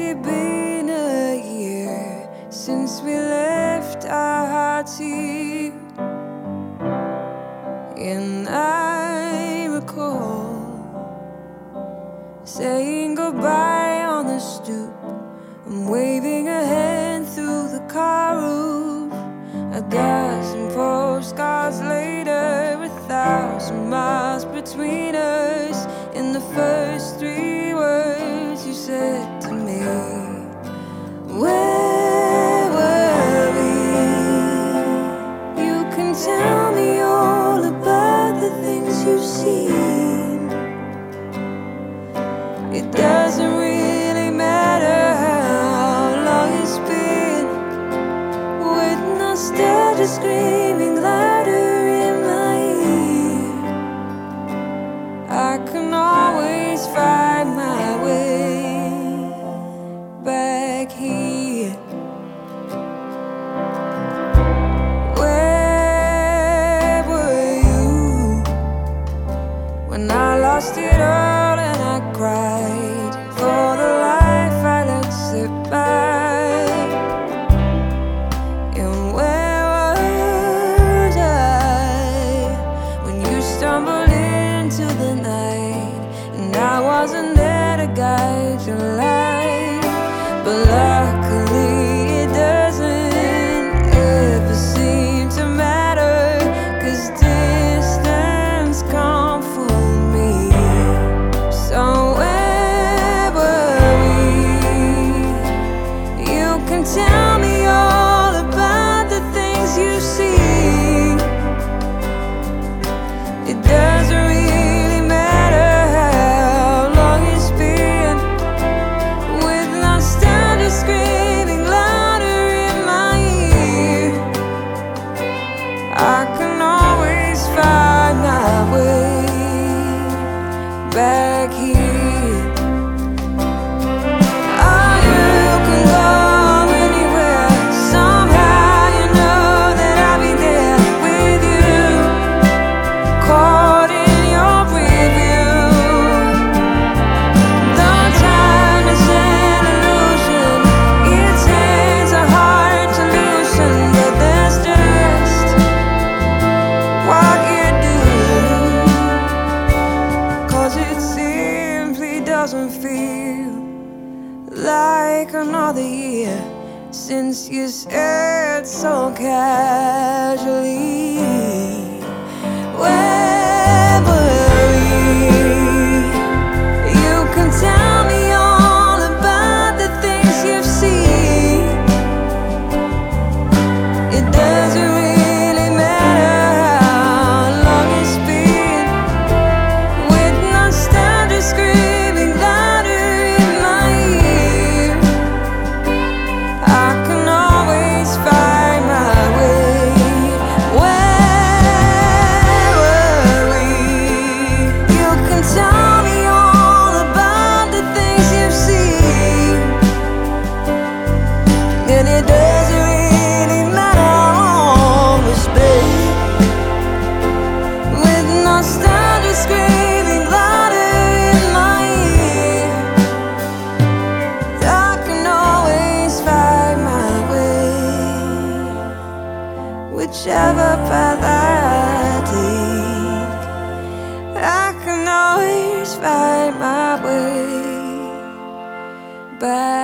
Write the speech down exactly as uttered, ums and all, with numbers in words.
only been a year since we left our hearts here, and I recall saying goodbye on the stoop and waving a hand through the car roof. A dozen postcards later, a thousand miles between us, in the first three words you said to me, where were we? You can tell me all about the things you've seen. It doesn't really matter how long it's been, with nostalgia screaming louder in my ear. I can always find my way back here. Where were you when I lost it all and I cried for the life I let slip by? And where was I when you stumbled into the night and I wasn't there to guide your life? But luckily it doesn't ever seem to matter, 'cause distance can't fool me. So where were we? You can tell me all about the things you see. It doesn't really matter how long it's been, with nostalgia screaming louder in my ear. I can always find my way back here. Oh, you can go anywhere. Somehow you know that I'll be there with you, caught in your preview. Though time is an illusion, its hands are hard to loosen, but that's just what you do, 'cause it simply doesn't feel like another year since you said so casually, where were we? You can tell me all about the things you've seen. It doesn't really matter how long it's been, with nostalgia screaming louder in my ear. I can always find my way. Where were we? You can tell me all about the things you've seen. And it doesn't really matter how long it's been, with nostalgia screaming louder in my ear. I can always find my way, whichever path I take. I can always find my way back.